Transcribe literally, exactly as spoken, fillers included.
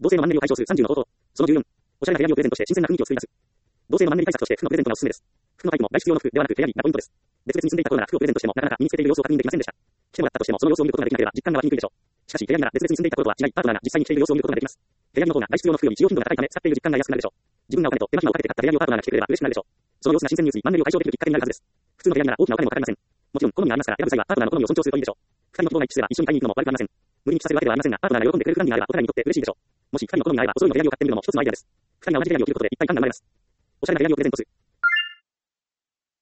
同性のマンネリを解消するさんじゅうの方法。そのじゅうよん。おしゃれな部屋着をプレゼントして新鮮な雰囲気を作り出す。同性のマンネリ対策として服のプレゼントがおすすめです。服のタイプも外出用の服ではなく部屋着がポイントです。別々に住んでいた頃なら服をプレゼントしてもなかなか身につけている様子を確認できませんでした。来てもらったとしてもその様子を見ることができなければ実感が湧きにくいでしょう。しかし部屋着なら別々に住んでいた頃とは違い、パートナーが実際に着ている様子を見ることができます。部屋着の方が外出用の服より使用頻度が高いため使っている実感が安くなるでしょう。自分がお金と手間暇をかけて買った部屋着をパートナーが着てくれれば嬉しくなるでしょう。その様子が新鮮に映りマンネリを解消できるきっかけになるはずです。普通の部屋着なら大きなお金もかかりません。もちろん好みがありますから選ぶ際はパートナーの好みを尊重するといいでしょう。二人の希望が一致すれば一緒に買いに行くのも悪くありません。無理に着させるわけではありませんが、パートナーが喜んでくれる普段になればお互いにとって嬉しいでしょう。もし二人の好みが合えばお揃いの部屋着を買ってみるのも一つのアイデアです。二人が同じ部屋着を着ることで一体感が生まれます。おしゃれな部屋着をプレゼントする。